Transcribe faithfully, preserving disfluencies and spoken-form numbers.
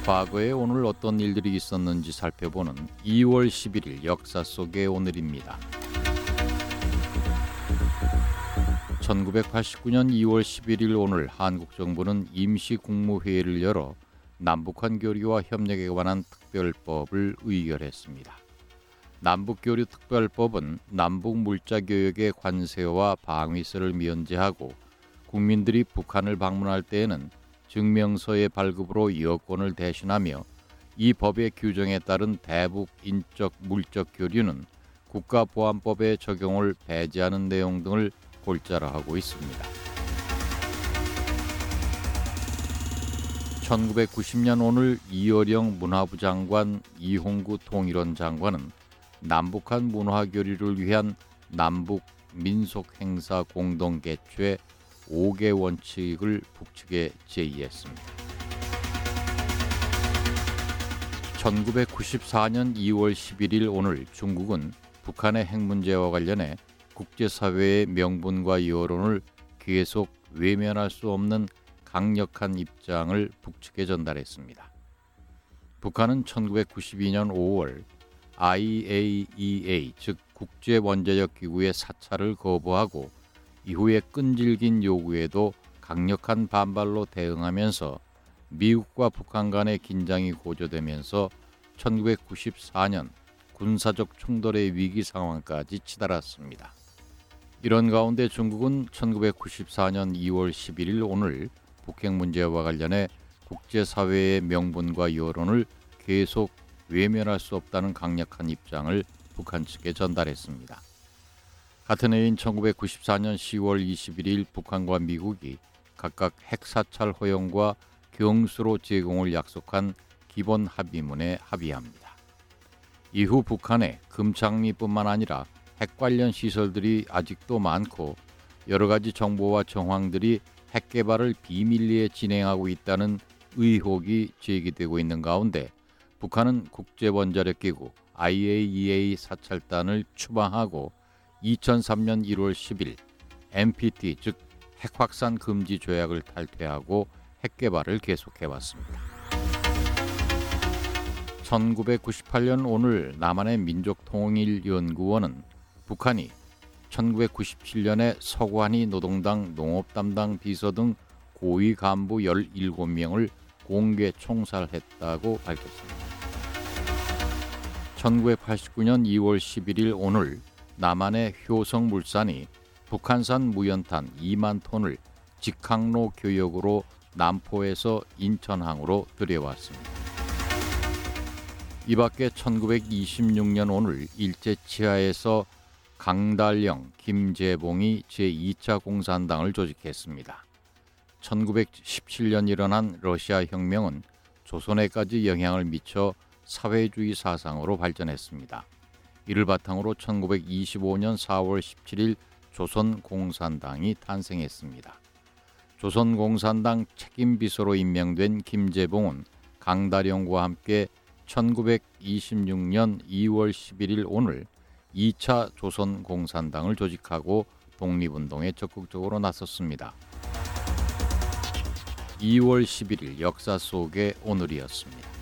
과거에 오늘 어떤 일들이 있었는지 살펴보는 이월 십일일 역사 속의 오늘입니다. 천구백팔십구년 이월 십일일 오늘 한국 정부는 임시 국무회의를 열어 남북한 교류와 협력에 관한 특별법을 의결했습니다. 남북교류 특별법은 남북 물자교역의 관세와 방위세를 면제하고 국민들이 북한을 방문할 때에는 증명서의 발급으로 여권을 대신하며 이 법의 규정에 따른 대북 인적 물적 교류는 국가보안법의 적용을 배제하는 내용 등을 골자로 하고 있습니다. 천구백구십년 오늘 이어령 문화부 장관, 이홍구 통일원 장관은 남북한 문화교류를 위한 남북 민속행사 공동개최 오 개 원칙을 북측에 제의했습니다. 천구백구십사년 이월 십일일 오늘 중국은 북한의 핵 문제와 관련해 국제사회의 명분과 여론을 계속 외면할 수 없는 강력한 입장을 북측에 전달했습니다. 북한은 천구백구십이년 오월 아이에이이에이 즉 국제원자력기구의 사찰을 거부하고 이후에 끈질긴 요구에도 강력한 반발로 대응하면서 미국과 북한 간의 긴장이 고조되면서 천구백구십사년 군사적 충돌의 위기 상황까지 치달았습니다. 이런 가운데 중국은 천구백구십사년 이월 십일일 오늘 북핵 문제와 관련해 국제사회의 명분과 여론을 계속 외면할 수 없다는 강력한 입장을 북한 측에 전달했습니다. 같은 해인 천구백구십사년 시월 이십일일 북한과 미국이 각각 핵사찰 허용과 경수로 제공을 약속한 기본 합의문에 합의합니다. 이후 북한의 금창리뿐만 아니라 핵 관련 시설들이 아직도 많고 여러 가지 정보와 정황들이 핵 개발을 비밀리에 진행하고 있다는 의혹이 제기되고 있는 가운데 북한은 국제원자력기구 아이에이이에이 사찰단을 추방하고 이천삼년 일월 십일 엔피티 즉 핵확산 금지 조약을 탈퇴하고 핵 개발을 계속해왔습니다. 천구백구십팔년 오늘 남한의 민족통일연구원은 북한이 천구백구십칠년에 서관희 노동당 농업담당 비서 등 고위 간부 열일곱 명을 공개 총살했다고 밝혔습니다. 천구백팔십구년 이월 십일일 오늘 남한의 효성물산이 북한산 무연탄 이만 톤을 직항로 교역으로 남포에서 인천항으로 들여왔습니다. 이 밖에 천구백이십육년 오늘 일제치하에서 강달령, 김재봉이 제이차 공산당을 조직했습니다. 천구백십칠년 일어난 러시아 혁명은 조선에까지 영향을 미쳐 사회주의 사상으로 발전했습니다. 이를 바탕으로 천구백이십오년 사월 십칠일 조선공산당이 탄생했습니다. 조선공산당 책임비서로 임명된 김재봉은 강달령과 함께 천구백이십육년 이월 십일일 오늘 이차 조선공산당을 조직하고 독립운동에 적극적으로 나섰습니다. 이월 십일일 역사 속의 오늘이었습니다.